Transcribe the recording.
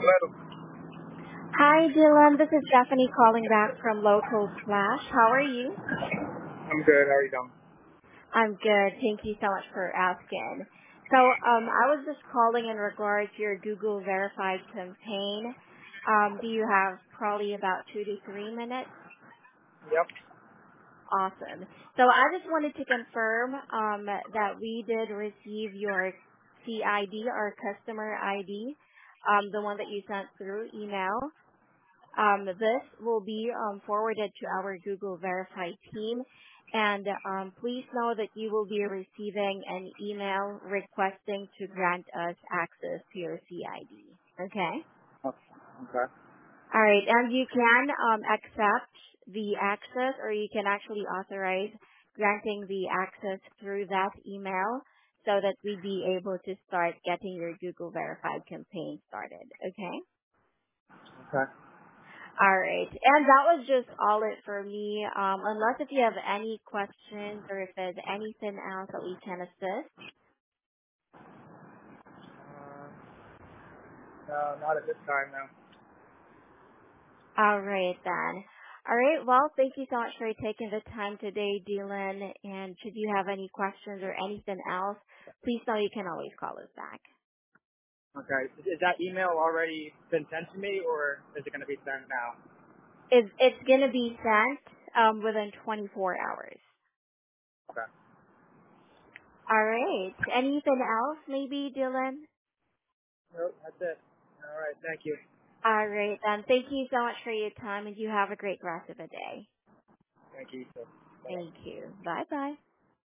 Hello. Hi, Dylan. This is Stephanie calling back from Local Flash. How are you? I'm good. How are you doing? I'm good. Thank you so much for asking. So, I was just calling in regards to your Google Verified campaign. Do you have probably about 2 to 3 minutes? Yep. Awesome. So I just wanted to confirm that we did receive your CID or customer ID, the one that you sent through email. This will be forwarded to our Google Verified team, and please know that you will be receiving an email requesting to grant us access to your CID. Okay? Oh, okay. All right, and you can accept the access, or you can actually authorize granting the access through that email so that we'd be able to start getting your Google Verified campaign started. Okay? Okay. All right. And that was just all it for me. Unless if you have any questions or if there's anything else that we can assist. Uh, no, not at this time, no. All right then. All right. Well, thank you so much for taking the time today, Dylan. And should you have any questions or anything else, please know you can always call us back. Okay. Is that email already been sent to me, or is it going to be sent now? It's gonna be sent within 24 hours. Okay. All right. Anything else, maybe, Dylan? Nope, that's it. All right. Thank you. All right then. Thank you so much for your time, and you have a great rest of the day. Thank you. Bye. Thank you. Bye bye.